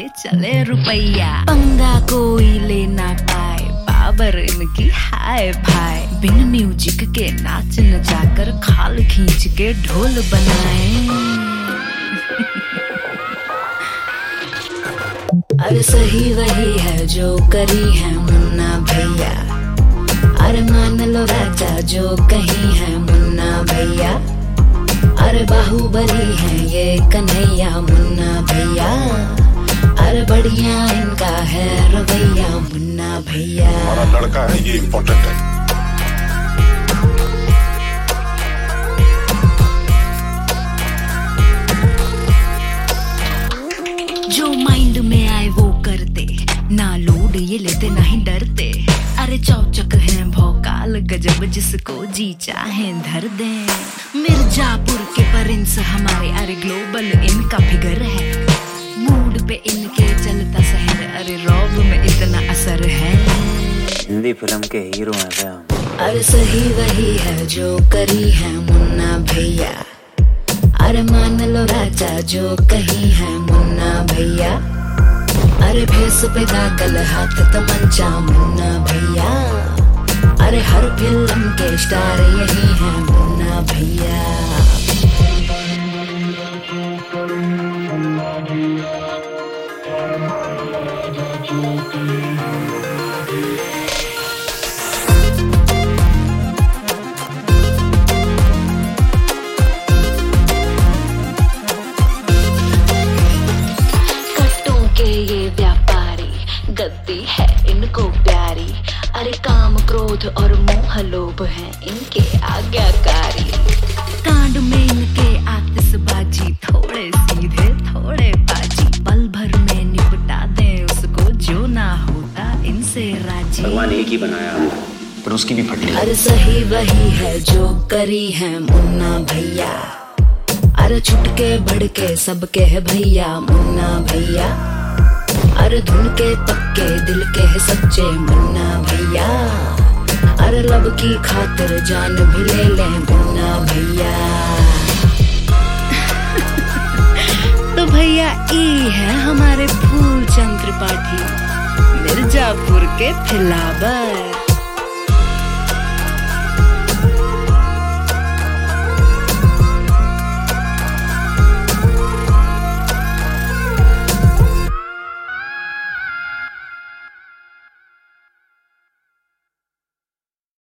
चले रुपैया। पंगा कोई लेना पाए, पावर इनकी हाय भाई। बिन म्यूजिक के नाच न जाकर खाल खींच के ढोल बनाए। अरे सही वही है जो करी है मुन्ना भैया। अरे मान लो राजा जो कही है मुन्ना भैया। अरे बाहुबली है ये कन्हैया मुन्ना भैया। अरे बढ़िया इनका है रवैया मुन्ना भैया। हमारा लड़का है ये इम्पोर्टेंट है। जो माइंड में आए वो करते, ना लोड ये लेते ना ही डरते। अरे चौचक है भौकाल गजब जिसको जी चाहे धर दे। मिर्जापुर के प्रिंस हमारे, अरे ग्लोबल इनका फिगर है। मूड पे इनके चलता शहर, अरे रॉब में इतना असर है। हिंदी फिल्म के हीरो हैं क्या? अरे सही वही है जो करी है मुन्ना भैया। अरे मान लो राजा जो कही है मुन्ना भैया। अरे भेस पे दागल हाथ तमंचा मुन्ना भैया। अरे हर फिल्म के स्टार यही है मुन्ना भैया। कट्टों के ये व्यापारी, गद्दी है इनको प्यारी। अरे काम क्रोध और मोह लोभ है इनके आज्ञाकारी। कांड में इनके आतिशबाजी, थोड़े सीधे थोड़े बाजी। पल भर में निपटा दे उसको जो ना होता इनसे राजी। भगवान एक ही बनाया पर उसकी भी फटली। अरे सही वही है जो करी है मुन्ना भैया। अरे छुटके भड़के सबके है भैया मुन्ना भैया। अरे धुन के पक्के दिल के है सच्चे मुन्ना भैया। अरे लब की खातिर जान भी ले ले मुन्ना भैया। तो भैया ई है हमारे फूलचंद त्रिपाठी, मिर्जापुर के फिलावर।